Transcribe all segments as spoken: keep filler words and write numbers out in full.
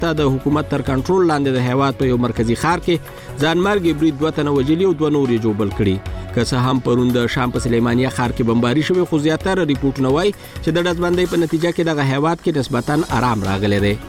وروسته د حکومت تر کنټرول لاندې د هیواد په یو مرکزی ښار کې ځانمرګي برید دوه تنه وژلي او دوه نور جوړ کړي. که څه هم پرون د شام په سلیمانیه ښار کې بمباري شوې، خو زیاتره ریپورتونه وایي چې د ډزبندۍ په نتیجه کې دغه هیواد کې نسبتاً آرام راغلی دی.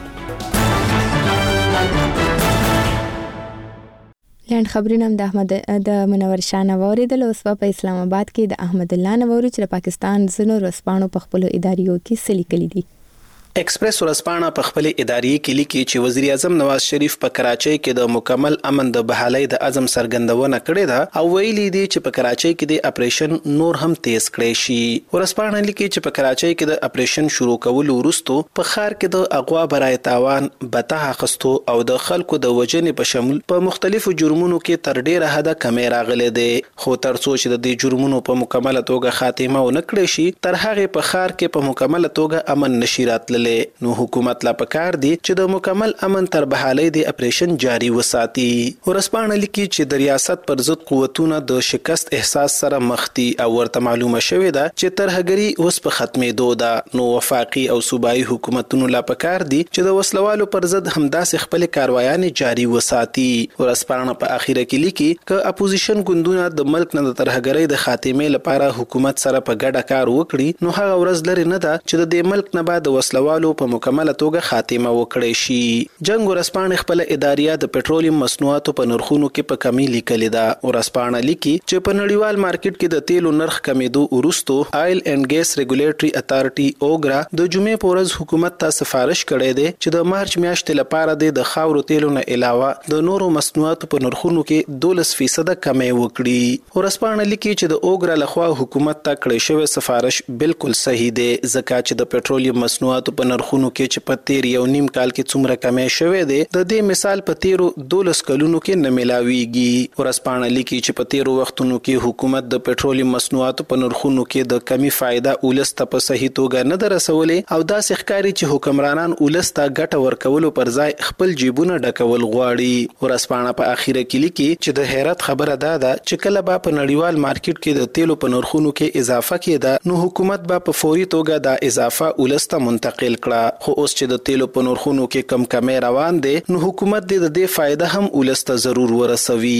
لاند خبرونه د احمد د منور شاه نووري د اوس په اسلام آباد کې د احمد الله نووري چې پاکستان زنو رسپانو په خپل اداریو کې سلی کلی دي. ایکسپریس ورسپانه په خپل اداري کې لیکي چې وزیر اعظم نواز شریف په کراچۍ کې د مکمل امن د بحالۍ د عزم څرګندونه کړې ده او ویلي دي چې په کراچۍ کې د اپریشن نور هم تیز کړی شي. ورسپانه لیکي چې په کراچۍ کې د اپریشن شروع کولو وروسته په ښار کې د اغوا برای تاوان بته اخستو او د خلکو د وجنې په شمول په مختلفو جرمونو کې تر ډیره حده کمې راغلي دي. خو تر څو چې د دې جرمونو په مکمله توګه خاتمه ونه کړي شي، تر هغه په ښار کې په مکمله توګه امن نشي راتللی. نو حکومت لا پکار دی چې د مکمل امن تر بحالۍ د اپریشن جاری وساتي. ورسپانه لیکي چې د ریاست پر ضد قوتونه د شکست احساس سره مخ دي او ورته معلومه شوې ده چې ترهګري اوس په ختمېدو ده. نو وفاقي او صوبایي حکومتونو لا پکار دي چې د وسلوالو پر ضد همداسې خپل کاروایانې جاری وساتي. ورسپانه په اخیره کې لیکي چې اپوزیشن ګوندونه د ملک نه د ترهګرۍ د خاتمې لپاره حکومت سره په ګډه کار وکړي، نو هغه ورځ لري نه ده چې د دې ملک نه بعد د وسلوالو په مکمله توګه خاتمه وکړي شي. جنگ ورسپانه خپل اداریه د پټرولیم مصنوعاتو په نرخونو کې په کمی لیکلې ده. ورسپانه لیکي چې په نړیوال مارکیټ کې د تیلو نرخ کمیدو وروسته آیل اینڈ ګیس ریګولیټري اتارټي اوګرا د جمعې په ورځ حکومت ته سفارش کړی دی چې د مارچ میاشتې لپاره د خاورو تیلو نه علاوه د نورو مصنوعاتو په نرخونو کې دولس فیصد کمی وکړي. ورسپانه لیکي چې د اوګرا لخوا حکومت ته کړی شوی سفارش بالکل صحیح دی، ځکه چې د پټرولیم مصنوعاتو په نرخونو کې چې په تیر یو نیم کال کې څومره کمی شوې ده، د دې مثال په تیرو دولس کلونو کې نه ملاويږي. ورسپانه لیکي چې په تیرو وختونو کې حکومت د پټرولیم مصنوعاتو په نرخونو کې د کمی فائدہ اولسته په صحیح توګه نه درسولې او داسې ښکاري چې حکمرانان اولسته ګټه ورکولو پر ځای خپل جیبونه ډکول غواړي. ورسپانه په اخیره کې لیکي چې د حیرت خبره ده ده چې کله به په نړیوال مارکیټ کې د تیلو په نرخونو کې اضافه کېده، نو حکومت به په فوري توګه دا اضافه اولسته منتقل کړه. خو اوس چې د تیلو په نرخونو کې کم کمی روان دي، نو حکومت دې د دې فائدہ هم ولسته ضرور ورسوي.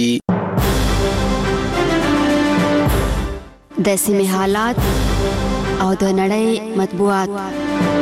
د سیمې حالات او د نړۍ مطبوعات.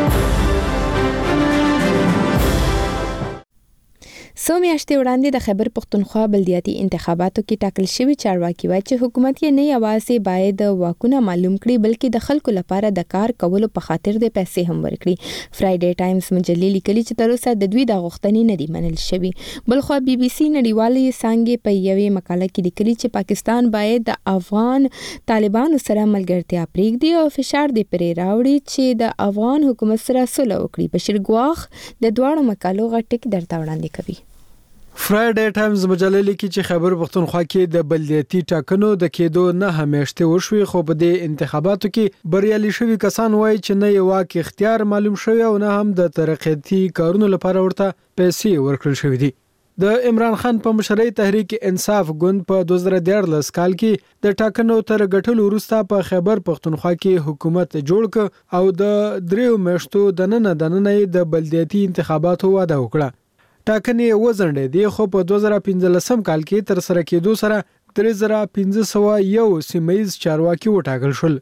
څو میاشتې وړاندې د خیبر پښتونخوا بلدیاتي انتخاباتو کې ټاکل شوی چارواکي وایي چې حکومت یې نه یوازې باید واکونه معلوم کړي بلکې د خلکو لپاره د کار کولو په خاطر د پیسې هم ورکړي. فرایډے ټایمز مجلې لیکلي چې تر اوسه د دوی د غوښتنې نه دي منل شوي. بلخوا بي بي سي نړیوالې څانګې په یوې مقاله کې لیکلي چې پاکستان باید د افغان طالبانو سره ملګرتیا پرېږدي او فشار دې پرې راوړي چې د افغان حکومت سره سوله وکړي. بشیر ګواخ د دواړو مقالو غټ ټکی درته وړاندې کوي. فرایډے ټایمز مجلې لیکي چې خیبر پښتونخوا کې د بلدیاتي ټاکنو د کېدو نه همیشته وشوي، خو په دې انتخاباتو کې بریالي شوي کسان وایي چې نه یو واک اختیار معلوم شوی او نه هم د ترقیاتي کارونو لپاره ورته پیسې ورکړل شوې دي. د عمران خان په مشرۍ تحریک انصاف ګوند په دوه زره دیارلس کال کې د ټاکنو تر ګټلو وروسته په خیبر پښتونخوا کې حکومت جوړ ک او د دریو میاشتو دننه دننه د بلدیاتي انتخاباتو واده وکړه. ټاکنې وزنډې دي، خو په دوه زره پنځلسم کال کې تر سره کېدو سره درې زره پنځه سوه یو سیمه‌ییز چارواکي وټاکل شول.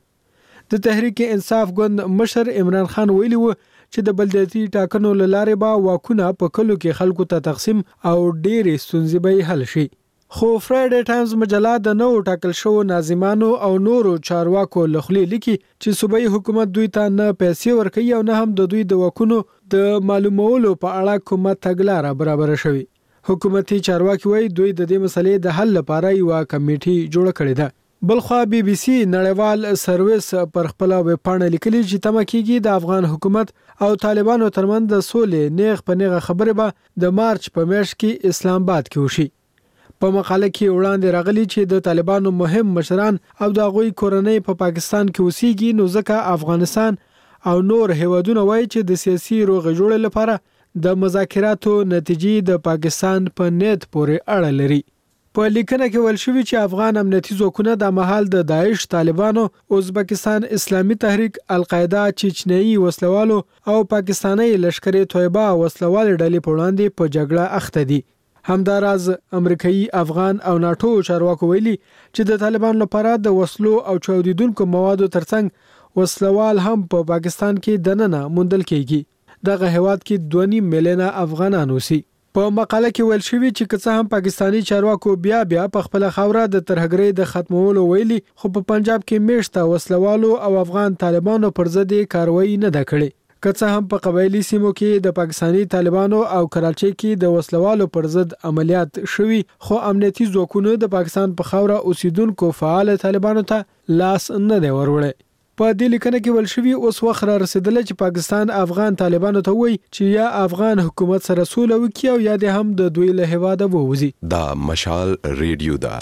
د تحریک انصاف ګوند مشر عمران خان ویلي و چې د بلدیاتي ټاکنو له لارې به واکونه په کلو کې خلکو ته تقسیم او ډېرې ستونزې به حل شي. خو فرایډے ټایمز مجله د نو ټاکل شو ناظمانو او نورو چارواکو لخوا لیکي چې صوبایي حکومت دوی ته نه پیسې ورکوي او نه هم د دوی د واکونو د معلومولو په اړه کومه تګلاره برابر شوی. حکومتي چارواکي وایي دوی د دې مسلې د حل لپاره یو کمیټي جوړ کړې ده. بلخوا بي بي سي نړیوال سرویس پر خپل ویب پاڼه لیکلي چې تمه کیږي د افغان حکومت او طالبانو ترمنځ د سولې نیغ په نیغه خبرې به د مارچ په میاشت کې اسلام آباد کې وشي. په مقاله کې وړاندې راغلي چې د طالبانو مهم مشران او د هغوی کورنۍ په پا پاکستان کې اوسېږي، نو ځکه افغانستان او نور هیوادونه وایي چې د سیاسي روغې جوړې لپاره د مذاکراتو نتیجې د پاکستان په نیت پورې اړه لري. په لیکنه کې ویل شوی چې افغان امنیتي ځواکونه د مهال د داعش، طالبانو، ازبکستان اسلامي تحریک، القاعده، چچنیي وسلوالو او پاکستاني لشکري طیبه وسلوال ډلې په وړاندې په جګړه اخته دي. همداراز امریکایي، افغان او ناتو چارواکو ویلي چې د طالبانو لپاره د وسلو او چاودیدونکو موادو ترڅنګ وسلوال هم په پا پاکستان کې دننه موندل کیږي. دغه هیواد کې دوه نیم میلیونه افغانان اوسي. په مقاله کې ویل شوی چې که څه هم پاکستانی چارواکو بیا بیا په خپل خوره د ترهګرۍ د ختمولو ویلي، خو په پنجاب کې میشته وسلوالو او افغان طالبانو پر ضد کاروایی نه ده کړې. که څه هم په قبایلی سیمو کې د پاکستانی طالبانو او کراچۍ کې د وسلوالو پر ضد عملیات شوي، خو امنیتي ځواکونو د پاکستان په خوره اوسیدونکو فعال طالبانو ته لاس نه دی وروړی. په دې لیکنه کې ویل شوی اوس وخت را رسیدلی چې پاکستان افغان طالبانو ته وایي چې یا افغان حکومت سره سوله وکړي او یا د هم د دوی له هیواده ووځي. دا مشال ریډیو دا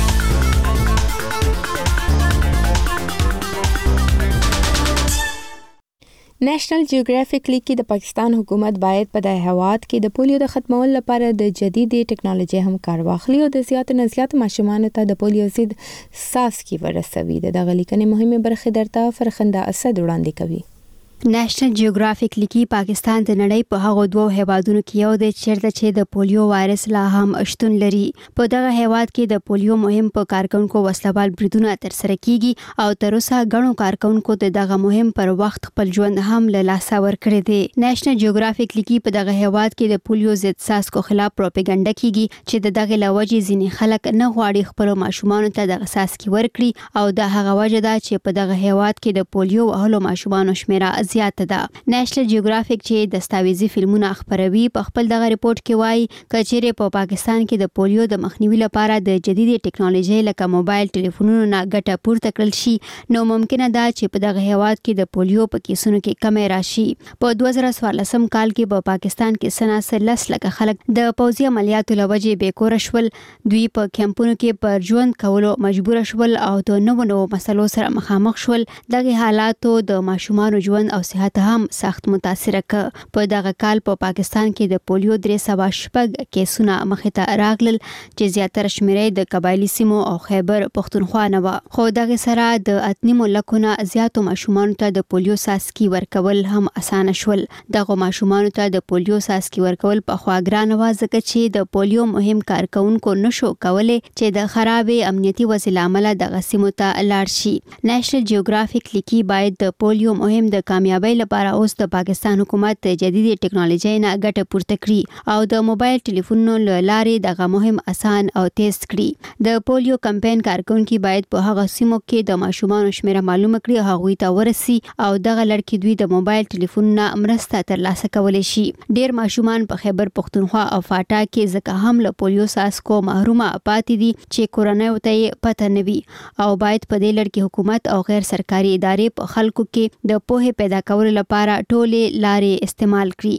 نېشنل جیوګرافیک لیکي د پاکستان حکومت باید په د هیواد کې د پولیو د ختمولو لپاره د جديدي ټکنالوژي هم کار واخلي او د زیات نه زیات ماشومانو ته د پولیو ضد څاڅکي ورسوي. د دغه لیکنې مهمه برخه درته فرخنده اسد وړاندې کوي. نېشنل جیوګرافیک لیکي پاکستان د نړۍ په هغو دوه هیوادونو کې یو دی چیرته چې د پولیو وایرس لا هم شتون لري. په دغه هیواد کې د پولیو مهم په کارکونکو وسلوال بریدونه ترسره کیږي او تر اوسه غنو کارکونکو د دغه مهم پر وخت خپل ژوند هم له لاسه ورکړی دی. نېشنل جیوګرافیک لیکي په دغه هیواد کې د پولیو ضد څاڅکو خلاف پروپاګاندا کیږي چې د دغه لوجې ځینې خلک نه غواړي خپل ماشومان ته دغه څاڅکي ورکړي او د هغه وجه ده چې په دغه هیواد کې د پولیو وهلو ماشومان شمیره زیات ده. نېشنل جیوګرافیک چې دستاویزي فلمونه خبروي په خپل دغه ریپورت کې وایي کچېره په پاکستان کې د پولیو د مخنیوي لپاره د جديدي ټکنالوژي لکه موبایل ټلیفونونو نه ګټه پورته کړل شي، نو ممکنه ده چې په دغه هیواد کې د پولیو په کیسونو کې کمی راشي. په دوه زره څوارلسم کال کې په پاکستان کې سناسر لس لکه خلک د پوځي عملیاتو لوجې بیکور شول. دوی په کیمپونو کې پر ژوند کولو مجبور شول او د نوو نوو مسلو سره مخامخ شول. دغه حالاتو د ماشومان ژوند او صحت هم سخت متاثر ک. په دغه کال په پا پاکستان کې د پولیو درې سوه شپږ کیسونه مخې ته راغلل چې زیاتره شمیرې د قبایلی سیمو او خیبر پښتونخوا نه و. خو دغه سره د اتنیمو لکونه زیاتو ماشومان ته د پولیو څاڅکي ورکول هم اسانه شول. دغه ماشومان ته د پولیو څاڅکي ورکول په خوا ګران و ځکه چې د پولیو مهم کارکونکو نشو کولای چې د خرابې امنیتي وضع لامل دغه سیمو ته لاړ شي. نېشنل جیوګرافیک لیکي باید د پولیو مهم د کامیابی لپاره اوس د پاکستان حکومت د جديدي ټکنالوژي نه ګټه پورته کړي او د موبایل ټلیفونونو لارې دغه مهم آسان او تیز کړي. د پولیو کمپاین کارکونکي باید په هغه سیمو کې د ماشومانو شمیره معلومه کړي او هغوی ته ورسي او دغه لړکې دوی د موبایل ټلیفونونو مرسته ترلاسه کولی شي. ډیر ماشومان په خیبر پښتونخوا او فاټا کې ځکه هم له پولیو څاڅکو محرومه پاتې دي چې کورنۍ ته پته نه وي او باید په دې لړ کې حکومت او غیر سرکاري ادارې په خلکو کې د پوهې پیدا کولو لپاره ټولې لارې استعمال کړي.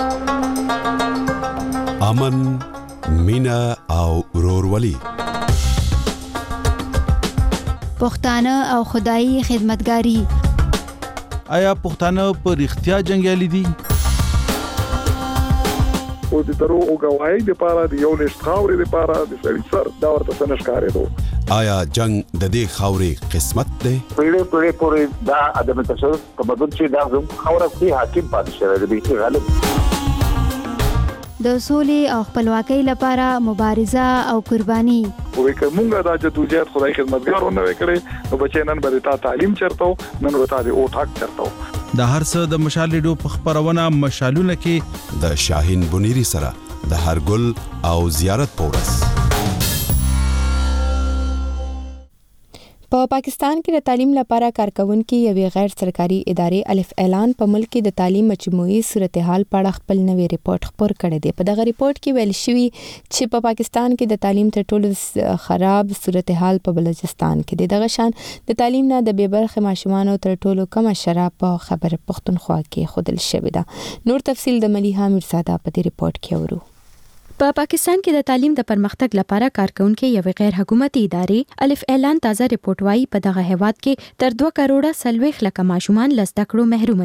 امن، مینا او ورورولي، پښتانه او خدایي خدمتګاری. آیا پښتانه په رښتیا جنگیالي دي؟ او د درو او غواړي د پاره د یو نشټ خاورې د پاره د سړي سر دا ورته څنګه ښکارېدو. آیا جنگ د دې خاورې قسمت دی؟ پیړې پیړې پورې دا ادم تاسو تمدن چې دا زم خاوره کې حاکم پاتې شوی دی غالب. د سولې او خپلواکۍ لپاره مبارزه او قرباني. وې کومه دا چې توجیهات خدای خدمتګارو نه وکړي نو بچی نن به تا تعلیم چرته نن وتا دی او ټاک چرته. د هر څه د مشال ریډیو په خبرونه مشالونه کې د شاهین بنيري سره د هرګل او زیارت پورس. په پاکستان کې د تعلیم لپاره کارکونکو یوې غیر سرکاري ادارې الف اعلان په ملک کې د تعلیم مجموعي صورتحال په اړه خپل نوې ریپورت خپور کړی دی. په دغه ریپورت کې ویل شوی چې په پاکستان کې د تعلیم تر ټولو خراب صورتحال په بلوچستان کې دی. دغه شان د تعلیم نه د بې برخې ماشومانو تر ټولو کم شرح په خبر پښتونخوا کې خودل شوی ده. نور تفصیل د ملیحه میرزاده په دې ریپورت کې اورو. په پاکستان کې د تعلیم د پرمختګ لپاره کارکونکو یو غیر حکومتي ادارې الف اعلان تازه ریپورت وايي په دغه هیواد کې تر دوه کروڑه سلويخ لک ماشومان لزده کړو محروم دي.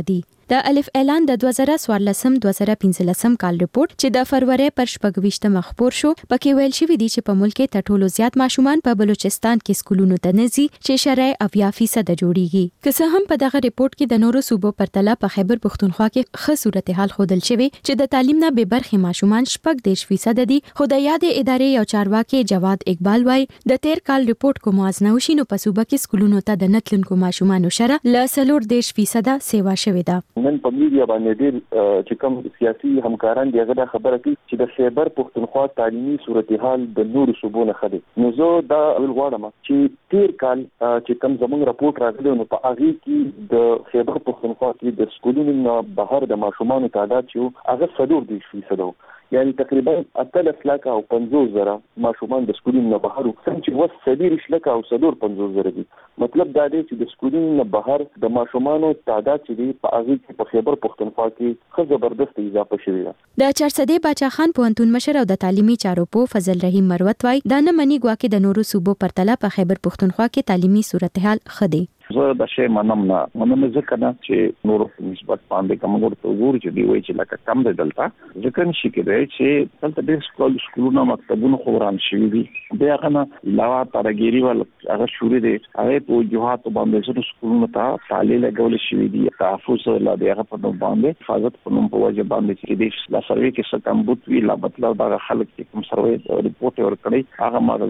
د الف اعلان د دوه زره څوارلسم دوه زره پنځلسم کال ریپورت چې د فروری پر شپږ مخبور شو پکې ویل شوی دی چې په ملک کې تر ټولو زیات ماشومان په بلوچستان کې سکولونو ته نزي چې شرعي اویا فیصد جوړیږي که څه هم په دغه ریپورت کې د نورو صوبو پرتله په خیبر پښتونخوا کې ښه صورتحال ښودل شوی چې د تعلیم نه به برخې ماشومان شپږ دېرش فیصد دي خو د یادې ادارې یو چارواکي جواد اقبال وايي د تیر کال ریپورت کو موازنه وشي نو په صوبه کې سکولونو ته د نتلونکو ماشومانو شره ل څلور دېرش فیصد سیوا شوې ده. نن په میډیا باندې ډېر چې کوم سیاسي همکاران دی هغه خبره کوي چې د خیبر پښتونخوا تعلیمي صورتحال د نورو صوبو نه خدي. نو زه دا ولغواړم چې تیر کال چې کوم زموږ راپورټ راغلی نو په هغه کې د خیبر پښتونخوا کې د سکولونو نه بهر د ماشومانو تعداد چې هغه څلور دېرش فیصد و. یعنی تقریبا اتلس لک او پنځوس زره ماشومان د سکولونو نه بهر څنګه چې وس څلور لک او څلور پنځوس زره دي. مطلب دا دی چې د سکولونو نه بهر د ماشومانو تعداد چې دی په هغه کې په خیبر پښتونخوا کې ښه زبردست اضافه شوې ده. د چارسدې باچا خان پوهنتون مشر او د تعلیمي چارو په فضل رحیم مروت وايي دا نه مني ګواکې د نورو صوبو پرتله په خیبر پښتونخوا کې تعلیمي صورتحال ښه دی. زه د شی منم نه منم ځکه نه چې نور نسبت باندې کوم ورته وګورئ چې دی وایي چې لکه کم دی دلته ځکه نشي کېدای چې دلته ډېر سکول سکولونه مکتبونه خوران شوي دي بیا غنه علاوه ترګيري ول هغه شوري دي هغه په جوهات باندې څو سکولونه ته تعلیل لګول شوي دي تحفظ لا دی هغه په نوم باندې حفاظت په نوم په وجه باندې چې دې لا سروي کې څه کم بوت وی لا مطلب دا خلک چې کوم سروي ریپورت ورکړي هغه ما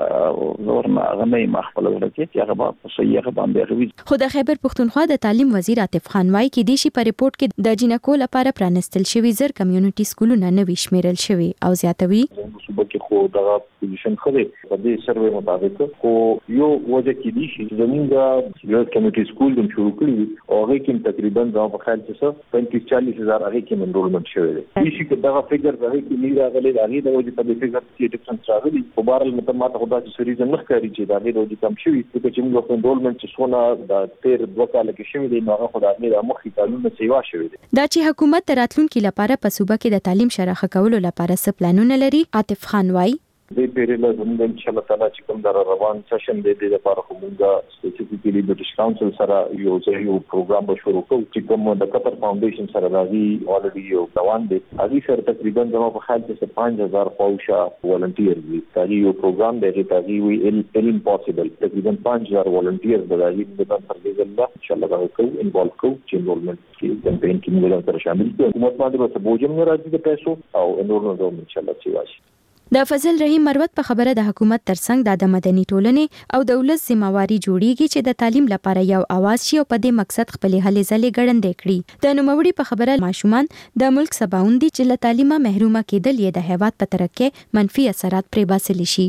د زور نه هغه نه مخبل ورکړي هغه په صحیح باندې خو د خیبر پښتونخوا د تعلیم وزیر عاطف خان وايي کې د شي په ریپورت کې د جنکو لپاره پرانستل شوی زر کمیونټي سکولونه نه وی شمیرل شوی او زیاتوي صوبه کې خو دا پوزیشن خره په دې سروې مطابق خو یو وجه کې دي چې زمونږ یو کمیونټي سکول د شروع کړی او هغه کې تقریبا دا په خیال چې پنځه چالیس هزار هغه کې انرولمنت شوی دی چې کې دا فګر هغه کې نه راغلي دا هغه د وجه په دې فګر کې ډیفرنس راغلي په بارل متماته خدا چې سریز نه ښکاري چې دا هغه د وجه کم شوی چې موږ انرولمنت چې څونه د تیر دوه کال کې شوی دی نو هغه خدای د مخې قانون سیوا شوی دی. دا چې حکومت راتلونکي لپاره په صوبه کې د تعلیم شرخه کولو لپاره څه پلانونه لري عاطف خان وايي د پیریلا زموږ ان شاء الله تعالی چې کوم در روان سیشن دی د لپاره کومه سپیسیفیکلی برټش کونسل سره یو ځای یو پروګرام به شروع کوو چې کوم د قطر فاونډیشن سره راځي اولریډي یو روان دی هغه سره تقریبا زموږ په خیال کې پنځه هزار خوشا ولنټیر دي دا یو پروګرام دی چې تاسو وی ال امپوسیبل تقریبا پنځه هزار ولنټیر د راځي د تاسو سره الله ان شاء الله دا کوو انوالو کوو چې انرولمنت کې کمپاین کې موږ سره شامل کړو حکومت باندې به بوجم نه راځي د پیسو او انرولمنت ان شاء الله چې واشي. د فضل رحیم مروت په خبره د حکومت ترڅنګ د مدني ټولنې او دولت ذمہواری جوړیږي چې د تعلیم لپاره یو आवाज شي او په دې مقصد خپل هلې ځلې ګړندې کړي. د نوموړي په خبره ماشومان د ملک سباوند دي چې له تعلیمه محرومه کېدل یې د هیواد په ترقۍ منفي اثرات پرې باسلی شي.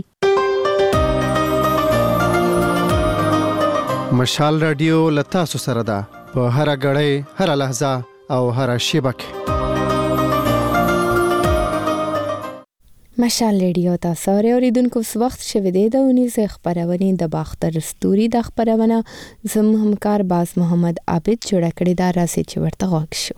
مشال رادیو لتا سره ده په هر غړې هر لحظه او هر شیبه کې. مشال ریډیو تاسو اوریدونکو اوس وخت شوه دی د اونیزه خبرونه د باختر ستوري د خبرونه زم همکار باز محمد عابد جوړ کړی دا راسي چې ورته غوښ شو.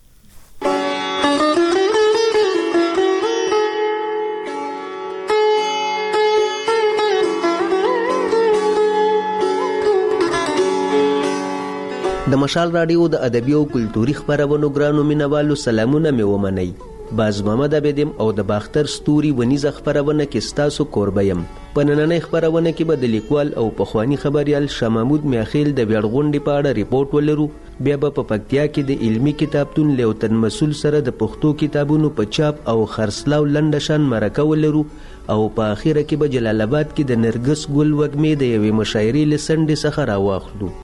د مشال رادیو د ادبي او کلتوري خبرونو ګرانو مینوالو سلامونه مې ومنئ. باز محمد عبدم او د باختر ستوري ونیزه خبرونه کې ستاسو کوربیم. په نننۍ خبرونه کې به د لیکوال او پخوانی خبريال شاه محمود میاخیل د ویړغونډې په اړه ریپورت ولرو. بیا به په پکتیا کې د علمي کتابتون لیوتن مسول سره د پښتو کتابونو په چاپ او خرڅلاو لنډشان مرکه ولرو او په اخیره کې به جلال آباد کې د نرګس ګل وږمې د یوې مشاعرې لسندې څخه راواخلو.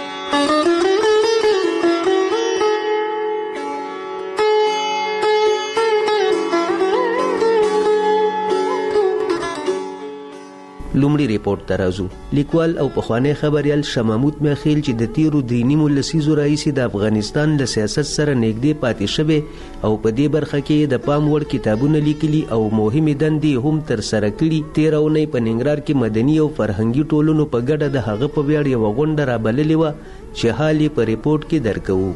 لومړی ریپورت ته راځو. لیکوال او پخوانی خبريال شاه محمود میاخیل چې د تیرو درې نیمو لسیزو راهیسې د افغانستان له سیاست سره نږدې پاتې شوی او په دې برخه کې د پام وړ کتابونه لیکلي او مهمې دندې هم ترسره کړي. تېره اونۍ په ننګرهار کې مدني او فرهنګي ټولنو په ګډه د هغه په ویاړ یوه غونډه رابللې وه چې حال یې په ریپورت کې درکوو.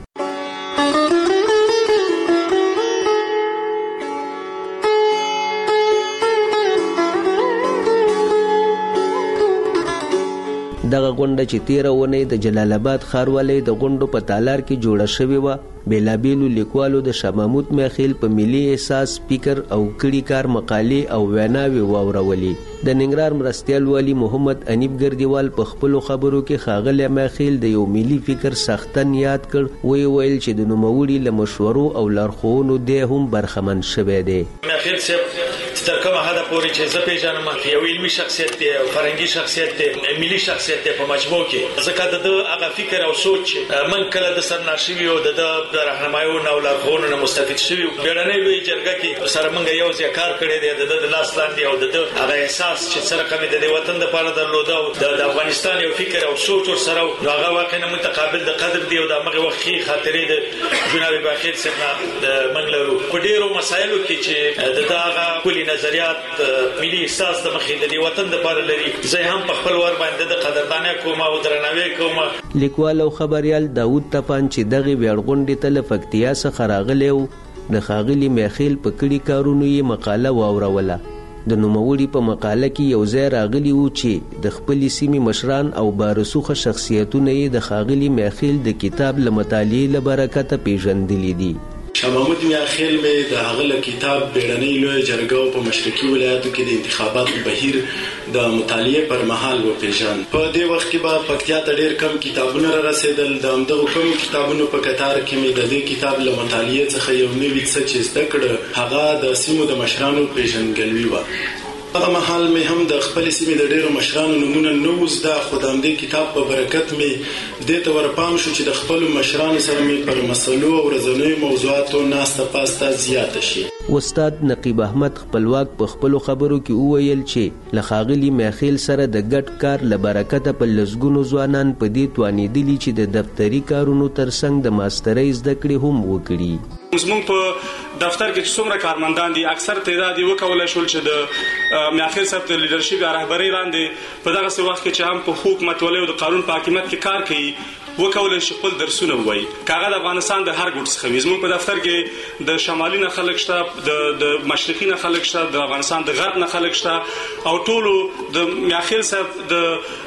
دغه غونډه چې تیره اونۍ د جلال آباد ښاروالۍ د غونډو په تالار کې جوړه شوې وه بیلابیلو لیکوالو د شاه محمود میاخیل په ملي احساس فکر او کړي کار مقالې او ویناوي واورولې د ننګرهار مرستیال والی محمد انیب ګردیوال په خپل خبرو کې ښاغلی میاخیل د یو ملي فکر سختن یاد کړ وی ویل چې د نوموړي له مشورو او لارښوونو دی هم برخمن شوی دی. میاخیل صاحب تر کومه حده پورې چې زه پیژنم یو علمي شخصیت دی او فرهنګي شخصیت دی ملي شخصیت دی په مجموع کې ځکه د هغه فکر او سوچ من کله د سرناشوي او د رهنمایونو او لارښوونو مستفید شوي بیړنۍ لوی جرګه کې سره موږ یو ځای کار کړی دی د لاس لاندې او د هغه احساس چې سره کومې د وطن لپاره درلوده او د افغانستان یو فکر او سوچ ور سره هغه واقعا متقابل د قدر دی او د هغه وخت خاطرې د جناب باخیر څخه د منګلرو په ډیرو مسایلو کې چې د هغه کلی نظریات ملي احساس د مخې د وطن لپاره لري زه هم په خپل ور باندې د قدردانه کوم او درناوی کوم. لیکوال او خبريال داوود تپان چې دغه ویړغونډې ته له فکتیا څخه راغلی و د ښاغلي میاخیل په کړي کارونو یې مقاله واوروله. د نوموړي په مقاله کې یو ځای راغلی و چې د خپلې سیمې مشران او بارسوخه شخصیتونه یې د ښاغلي میاخیل د کتاب له مطالعې له برکته پیژندلي دي. شاه محمود میاخیل مې د هغه له کتاب بیړنۍ لویه جرګه په مشرقي ولایاتو کې د انتخاباتو بهیر د مطالعې پر مهال وپېژاند. په دې وخت کې به پکتیا ته ډېر کم کتابونه را رسېدل. د همدغو کمو کتابونو په کتار کې مې د دې کتاب له مطالعې څخه یو نوي څه چې زده کړه هغه د سیمو د مشرانو پیژندګلوي وه. هغه مهال مې هم د خپل سیمې د ډیرو مشرانو نمونه نو زده خو د همدې کتاب په برکت مې دې ته ورپام شو چې د خپلو مشرانو سره مې پر مسلو او ورځنیو موضوعاتو ناسته پاسته زیاته شي. استاد نقیب احمد خپلواک په خپلو خبرو کې وویل چې له ښاغلي میاخیل سره د ګډ کار له برکته په لسګونو ځوانان په دې توانېدلي چې د دفتري کارونو ترڅنګ د ماسترۍ زده کړې هم وکړي. زموږ په دفتر کې څومره کارمندان دي اکثر تعداد یې وکولای شول چې د میاخیل صاحب د لیډرشپ یا رهبرۍ لاندې په دغه وخت کې چې هم په حکومت ولې او د قانون په حاکمیت کې کار کوي وکولای شي خپل درسونه وایي. کاغه د افغانستان د هر ګوټ څخه وي. زموږ په دفتر کې د شمالي نه خلک شته د د مشرقي نه خلک شته د افغانستان د غرب نه خلک شته او ټولو د میاخیل صاحب د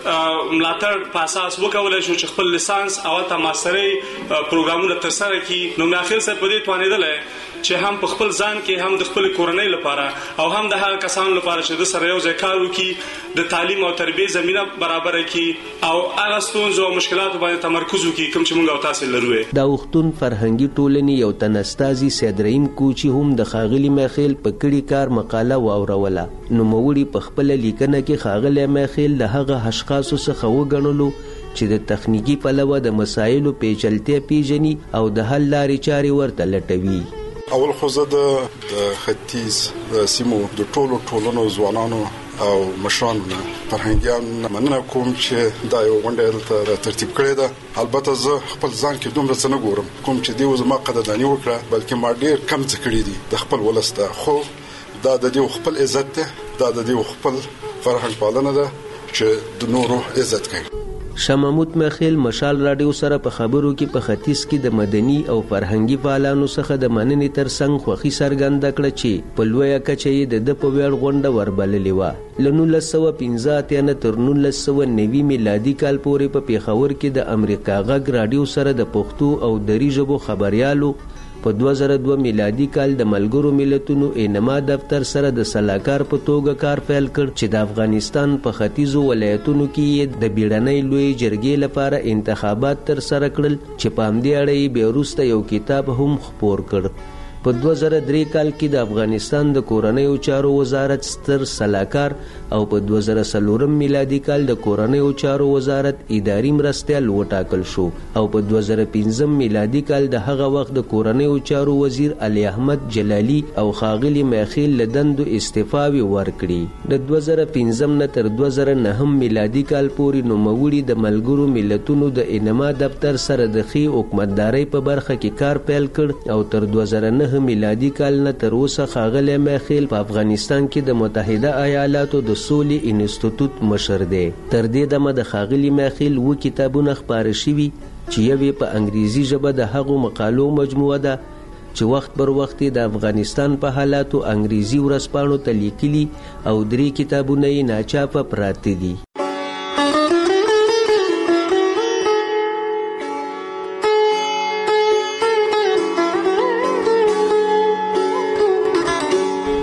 ملاتړ په اساس وکولای شو چې خپل لیسانس او تا ماسترۍ پروګرامونه ترسره کړي. نو میاخیل صاحب په دې توانېدل چې هم په خپل ځان کې هم د خپل کورنۍ لپاره او هم د هغه کسانو لپاره چې د سره یو ځای کار وکړي د تعلیم او تربیې زمينه برابر کړي او هغه ستونزو او مشکلاتو باندې تمرکز وکړي کوم چې موږ او تاسو لرو. د وختون فرهنګي ټولنې یو تنستازي سید رحیم کوچی هم د ښاغلي میاخیل په کړي کار مقاله واوروله. نوموړي په خپل لیکنه کې ښاغلي میاخیل له هغه اشخاصو څخه وګڼلو چې د تخنیکی پلوه د مسایلو پیچلتیا پیژني او د حل لارې چارې ورته لټوي. اول خو زه د ختیځ د سیمو د ټولو ټولنو ځوانانو او مشرانو نه فرهنګیانو مننه کوم چې دا یو غونډه ته ترتیب کړې ده. البته زه خپل ځان کې دومره څه نه ګورم کوم چې دی زما قدرداني وکړه بلکې ما ډېر کم څه کړی دي د خپل ولسته. خو دا د دې خپل عزت ده دا د دې خپل فرهنګ پالنه ده چې د نورو عزت کوي. شاه محمود میاخیل مشال راډیو سره په خبرو کې په ختیځ کې د مدني او فرهنګي فعالانو څخه د مننې ترڅنګ خوښي څرګنده کړه چې په لویه کچه یې د ده په ویاړ غونډه وربللې وه. له نولس سوه پنځه اتیا نه تر نولس سوه نوي میلادي کال پورې په پیښور کې د امریکا غږ راډیو سره د پښتو او دري ژبو خبريالو په دوه زره دوه میلادي کال د ملګرو ملتونو انما دفتر سره د سلاکار په توګه کار پیل کړ چې د افغانستان په ختیځو ولایتونو کې د بیړنۍ لوی جرګې لپاره انتخابات تر سره کړل چې په همدې اړه یې بیا وروسته یو کتاب هم خپور کړ. په دوه زره درې کال کې د افغانستان د کورنیو چارو وزارت ستر سلاکار او په دوه زره څلورم میلادي کال د کورنیو چارو وزارت اداري مرستیال وټاکل شو او په دوه زره پنځم میلادي کال د هغه وخت د کورنیو چارو وزیر علي احمد جلالي او ښاغلي میاخیل له دندو استعفاوي ورکړي. د دوه زره پنځم نه تر دوه زره نهم میلادي کال پورې نوموړي د ملګرو ملتونو د انما دفتر سره د ښې حکومتدارۍ په برخه کې کار پیل کړ او تر دوه زره نه میلادي کال نه تر اوسه ښاغلی میاخیل په افغانستان کې د متحده ایالاتو د سولې انسټیټیوټ مشر دی. تر دې دمه د ښاغلي میاخیل اووه کتابونه خپاره شوي چې یو یې په انګریزي ژبه د هغو مقالو مجموعه ده چې وخت پر وخت د افغانستان په حالاتو انګریزي ورځپاڼو ته لیکلي او درې کتابونه یې ناچاپه پراته دي.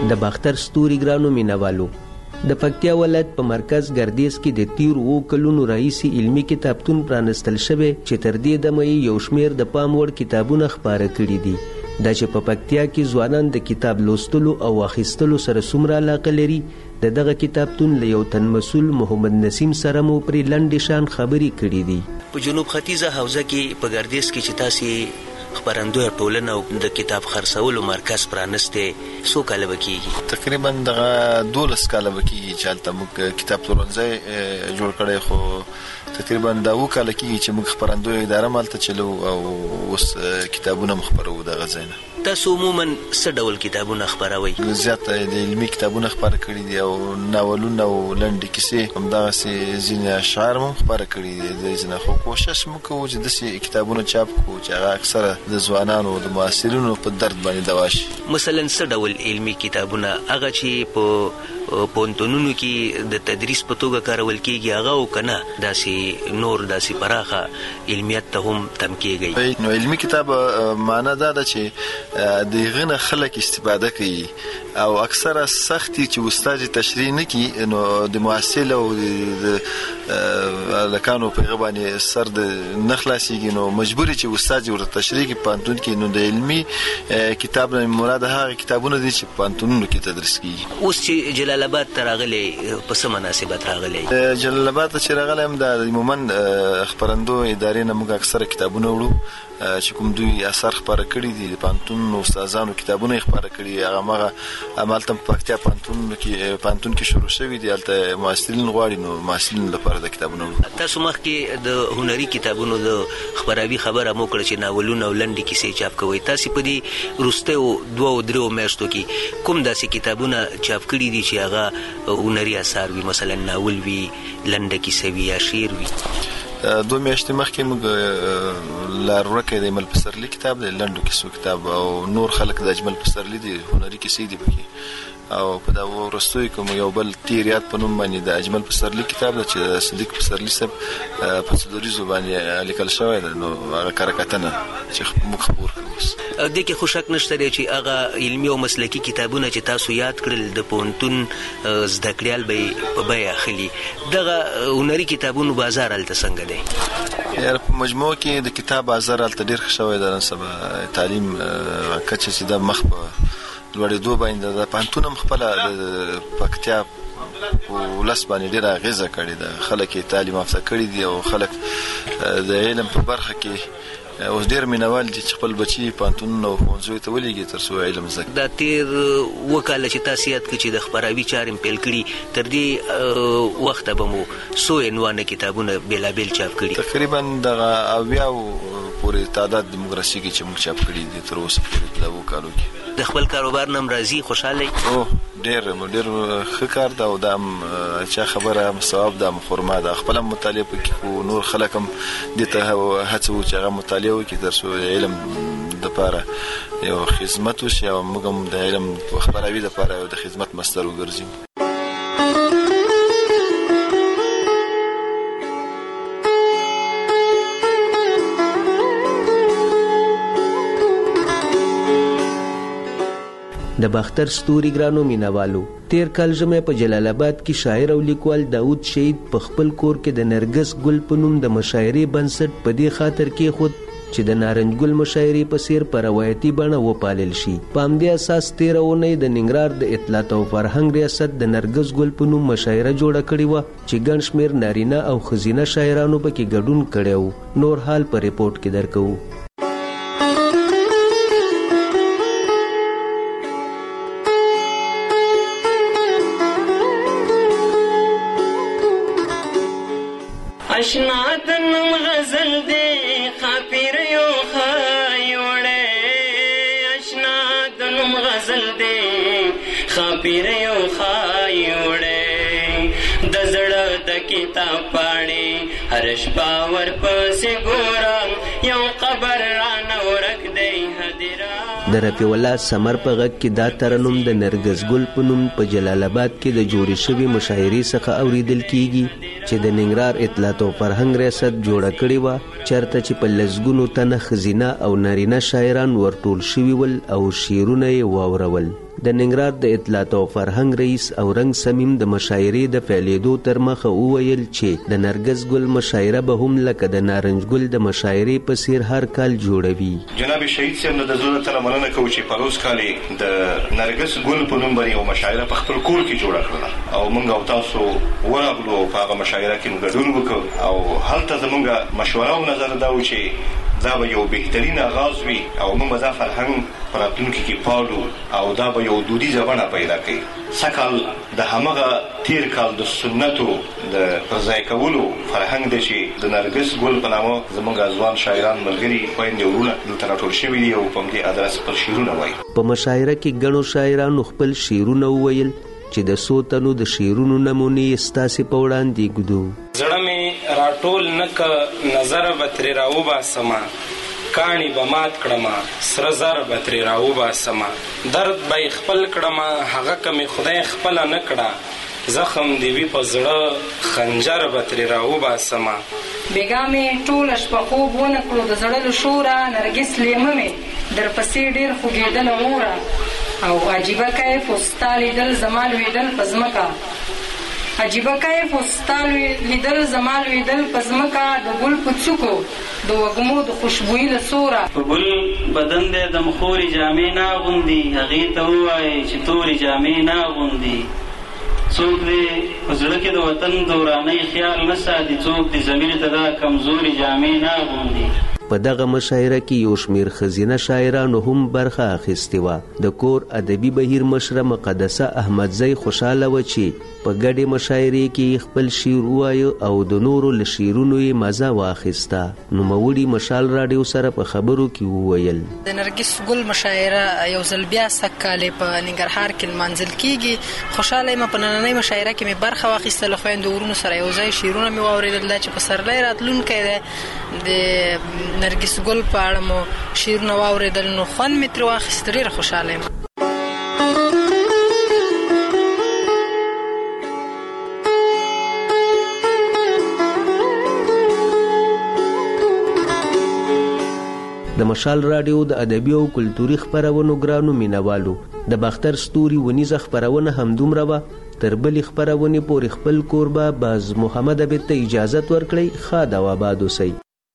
د باختر ستوري ګرانو مینوالو، د پکتیا ولایت په مرکز ګردیز کې د تیر اوو کلونو راهیسې علمي کتابتون پرانستل شوی چې تر دې دمه یو شمېر د پام وړ کتابونه خپاره کړي دي. دا چې په پکتیا کې ځوانان د کتاب لوستلو او اخیستلو سره څومره علاقه لري، د دغه کتابتون له یو تن مسؤل محمد نسیم سره مو پرې لنډې شان خبرې کړي دي. په جنوب ختیځه حوزه کې په ګردیز کې چې تاسې خبرندوی ټولنه او د کتاب خرڅولو مرکز پرانسته، څو کاله به کېږي؟ تقریبا دغه دولس کاله به کېږي چې هلته موږ کتاب پلورنځی جوړ کړی، خو تقریبا دا اووه کاله کېږي چې موږ خپرندوی اداره هم هلته چلو او اوس کتابونه هم خپروو دغه ځای نه. تاسو عموما څه ډول کتابونه خپروئ؟ زیات د علمي کتابونه خپاره کړي دي او ناولونه او لنډې کیسې، همدغسې ځینې اشعار هم خپاره کړي دي د ځینې، خو کوشش موږ کوو چې داسې کتابونه چاپ کړو چې هغه اکثره د ځوانانو د معاصرینو په درد باندې دوا شي. مثلا څه ډول علمي کتابونه؟ هغه چې په پوهنتونونو کې د تدریس په توګه کارول کېږي هغه، او که نه داسې نور داسې پراخه علمیت ته هم تم کېږي؟ نو علمي کتاب معنا دا ده چې د هغه نه خلک استفاده کوي او اکثره سختي چې استاد تشریح نه کوي، نو د معاصل او د لکانو په هغه باندې سر د نه خلاصېږي، نو مجبوري چې استاد ورته تشریح کوي پوهنتون کې. نو د علمي کتاب نه مراد هغه کتابونه دي چې پوهنتونونو کې تدریس کېږي. اوس چې جلال آباد ته راغلی، په څه مناسبت راغلی؟ جلال آباد ته چې راغلی هم د عموما خپرندو ادارې نه موږ اکثره کتابونه وړو چې کوم دوی اثر خپاره کړي دي، د پوهنتون استادانو کتابونه یې خپاره کړي، هغه همغه همالته په پکتیا پوهنتون کې پوهنتون کې شروع شوي دي، هلته محصلین غواړي، نو محصلین لپاره د کتابونه وړو. تاسو مخکې د هنري کتابونو د خپراوي خبره مو کړه چې ناولونه او لنډې کیسې چاپ کوئ. تاسې په دې وروستیو دوو درېو میاشتو کې کوم داسې کتابونه چاپ کړي دي چې هغه هنري اثار وي، مثلا ناول وي، لنډه کیسه وي یا شعر وي؟ دو میاشتې مخکې موږ لارورکی د اجمل پسرلي کتاب دی، لنډو کیسو کتاب، او نور خلک د اجمل پسرلي دي هنري کیسې دي پکې، او په دا وروستیو کې مو یو بل تیر یاد په نوم باندې د اجمل پسرلي کتاب دی چې صدیق پسرلي صاحب په څلوریزو باندې لیکل شوی دی، نو هغه کره کتنه چې موږ خپور کړو. دې کې خو شک نشته دی چې هغه علمي او مسلکي کتابونه چې تاسو یاد کړل د پوهنتون زده کړیال به په بیه اخلي، دغه هنري کتابونو بازار هلته څنګه دی؟ یاره په مجموع کې د کتاب بازار هلته ډېر ښه شوی دی، نن سبا تعلیم کچه چې د مخ په لوړېدو باندې د پوهنتون هم خپله د پکتیا په ولس باندې ډېره اغېزه کړې ده، خلک یې تعلیم یافته کړي دي او خلک د علم په برخه کې اوس ډېر مینوال دي چې خپل بچي پوهنتونونو او ښوونځیو ته ولېږي تر څو علم زده کړي. دا تېر اووه کاله چې تاسو یاد کړئ چې د خپراوي چارې پیل کړي، تر دې وخته به مو څو عنوانه کتابونه بېلابېل چاپ کړي؟ تقریبا دغه اویاو پورې تعداد د موږ رسېږي چې موږ چاپ کړي دي تر اوسه پورې په اووه کالو کې. د خپل کاروبار نه هم راضي، خوشحاله یې؟ او ډېر ډېر ښه کار ده او دا هم چا خبره هم ثواب ده، هم خرما ده. خپله هم مطالعه پکې، خو نور خلک هم دې ته هڅه وکړي چې هغه مطالعه وکړي تر څو د علم دپاره یو خدمت وشي او موږ هم د علم خپراوي دپاره یو د خدمت مصدر وګرځو. د باختر ستوري ګرانو مینوالو، تیر کال ژمی په جلال آباد کې شاعر او لیکوال داود شهید په خپل کور کې د نرګس ګل په نوم د مشاعرې بنسټ په دې خاطر کېښود چې د نارنج ګل مشاعرې په څیر په روایتي بڼه وپالل شي. په همدې اساس تېره اونۍ د ننګرهار د اطلاعات او فرهنګ ریاست د نرګس ګل په نوم مشاعره جوړه کړې وه چې ګڼ شمېر نارینه او ښځینه شاعرانو پکې ګډون کړی و. نور حال په ریپورټ کې درکوو. اشنا د نوم غزل دی خاپیر یو خای وړې، اشنا د نوم غزل دی خاپیر یو خای وړې، د زړه د کتاب پاڼې هر شپه ورپسې ګورم یو قبر رانه ورک دی هدیرا. د رفیع الله سمر په غږ کې دا ترنم د نرګس ګل په نوم په جلال آباد کې د جوړې شوې مشاعرې څخه اوریدل کیږي چې د ننګرهار اطلاعات او فرهنګ ریاست جوړه کړې وه، چېرته چې په لسګونو تنه ښځینه او نارینه شاعران ورټول شوي ول او شعرونه یې واورول. د ننګرهار د اطلاعات او فرهنګ رئیس او رنګ سمیم د مشاعرې د فعالېدو تر مخه وویل چې د نرګس ګل مشاعره به هم لکه د نارنج ګل د مشاعرې په څیر هر کال جوړوي. جناب شهید صاحب د زړه تر مننه کوم چې په روز کال د نرګس ګل په نوم باندې یو مشاعره په خپل کور کې جوړه کړه او موږ او تاسو ورغلو په هغه مشاعره کې موږ ګډون وکړو او هلته زموږ مشوره او نظر دا و چې دا به یو بهترین آغاز وي او موږ دا فرهنګ په راتلونکي کې پالو او دا به یو دودیزه بڼه پیدا کړي. سږکال د همغه تیر کال د سنتو د پرځای کولو فرهنګ دی چې د نرګس ګل په نامه زموږ ځوان شاعران ملګري خویندې ورونه دلته راټول شوي دي او په همدې ادرس خپل شعرونه وایي. په مشاعره کې ګڼو شاعرانو خپل شعرونه وویل چې د څو تنو د شعرونو نمونې ستاسې په وړاندې ږدو. زړه مې راټول نه که نظر به ترې راوباسمه، کاڼي به مات کړمه سره زر به ترې راوباسمه، درد به یې خپل کړمه هغه که مې خدای خپله نه کړه، زخم دې وي په زړه خنجر به ترې راوباسمه. بېګا مې ټوله شپه خوب ونه کړو د زړه له شوره، نرګس لیمه مې در پسې ډېر خوږېدله موره، او عجیبه کیف ستا لیدل زما لوېدل په ځمکه، عجیبه کیف ستا لیدل زما لوېدل په ځمکه، د ګل په څوکو د وږمو د خوشبویي له سوره. په ګل بدن دی د مخورې جامې نه اغوندي، هغې ته ووایې چې تورې جامې نه اغوندي. څوک دې په زړه کې د وطن د ورانۍ خیال نه ساتي، څوک دې ضمیر ته دا کمزورې جامې نه اغوندي. په دغه مشاعره کې یو شمیر ښځینه شاعرانو هم برخه اخیستې وه. د کور ادبي بهیر مشره مقدسه احمدزی خوشحاله وه چې په ګډې مشاعرې کې خپل شعر ووایه او د نورو له شعرونو یې مزه واخیسته. نوموړي مشال راډیو سره په خبرو کې وویل د نرګس ګل مشاعره یو ځل بیا سږ کال په ننګرهار کې لمانځل کیږي. خوشحاله یم په نننۍ مشاعره کې مې برخه واخیستله، خویندو ورونو سره یو ځای شعرونه مې واورېدل. دا چې پسرلی راتلونکی دی د نرګس ګل په اړه مو شعرونه واورېدل، نو خوند مې ترې واخیست. ډېره خوشحاله یم. د مشال راډیو د ادبي او کلتوري خپرونو ګرانو مینوالو، د باختر ستوري ونیزه خپرونه همدومره وه. تر بلې خپرونې پورې خپل کوربه باز محمد عبید ته اجازت ورکړئ. ښاد او آباد اوسئ.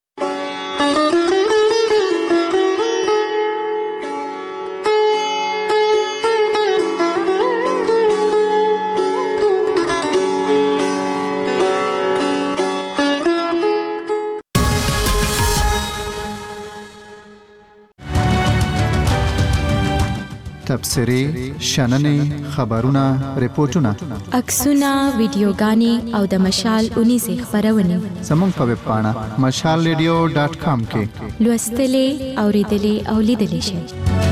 تبصرې، شننې، خبرونه، ریپورتونه، عکسونه، ویډیوګانې او د مشال اونیزه خپرونه زموږ په ویب پاڼه مشال ریډیو ډاټ کام کې لوستلې، اوریدلې او لیدلې شئ.